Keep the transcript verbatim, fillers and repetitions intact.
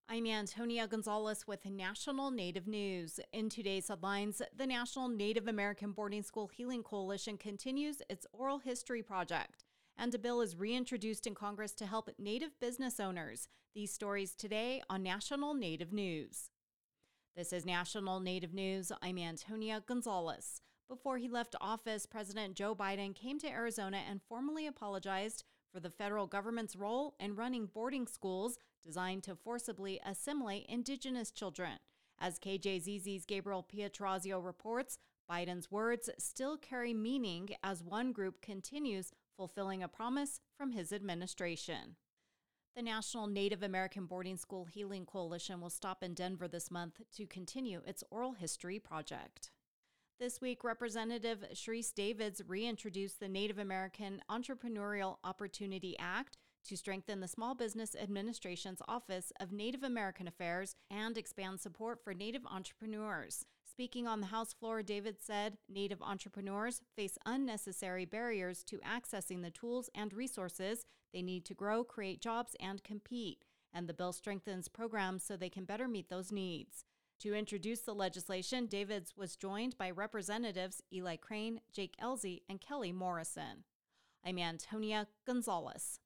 I'm Antonia Gonzalez with National Native News. In today's headlines, the National Native American Boarding School Healing Coalition continues its oral history project, and a bill is reintroduced in Congress to help Native business owners. These stories today on National Native News. This is National Native News. I'm Antonia Gonzalez. Before he left office, President Joe Biden came to Arizona and formally apologized for the federal government's role in running boarding schools designed to forcibly assimilate indigenous children. As K J Z Z's Gabriel Pietrazio reports, Biden's words still carry meaning as one group continues fulfilling a promise from his administration. The National Native American Boarding School Healing Coalition will stop in Denver this month to continue its oral history project. This week, Representative Sharice Davids reintroduced the Native American Entrepreneurial Opportunity Act to strengthen the Small Business Administration's Office of Native American Affairs and expand support for Native entrepreneurs. Speaking on the House floor, Davids said Native entrepreneurs face unnecessary barriers to accessing the tools and resources they need to grow, create jobs, and compete, and the bill strengthens programs so they can better meet those needs. To introduce the legislation, Davids was joined by Representatives Eli Crane, Jake Ellzey, and Kelly Morrison. I'm Antonia Gonzalez.